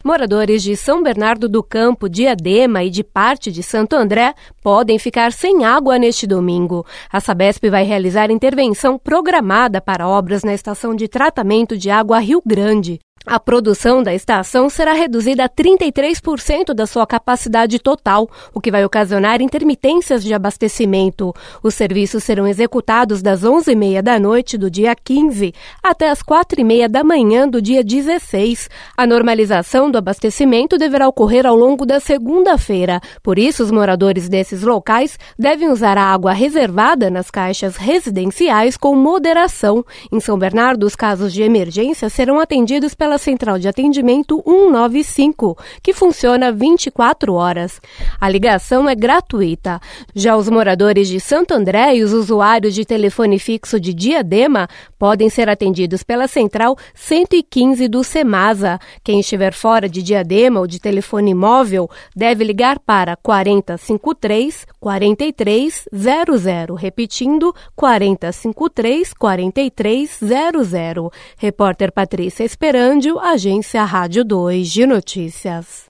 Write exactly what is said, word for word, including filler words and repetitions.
Moradores de São Bernardo do Campo, Diadema e de parte de Santo André podem ficar sem água neste domingo. A Sabesp vai realizar intervenção programada para obras na estação de tratamento de água Rio Grande. A produção da estação será reduzida a trinta e três por cento da sua capacidade total, o que vai ocasionar intermitências de abastecimento. Os serviços serão executados das onze e meia da noite do dia quinze até as quatro e meia da manhã do dia dezesseis. A normalização do abastecimento deverá ocorrer ao longo da segunda-feira. Por isso, os moradores desses locais devem usar a água reservada nas caixas residenciais com moderação. Em São Bernardo, os casos de emergência serão atendidos pela Central de Atendimento cento e noventa e cinco, que funciona vinte e quatro horas. A ligação é gratuita. Já os moradores de Santo André e os usuários de telefone fixo de Diadema podem ser atendidos pela Central cento e quinze do Semasa. Quem estiver fora de Diadema ou de telefone móvel deve ligar para quatro zero cinco três, quatro três zero zero, repetindo quatro zero cinco três, quatro três zero zero. Repórter Patrícia Esperandio, Agência Rádio dois de Notícias.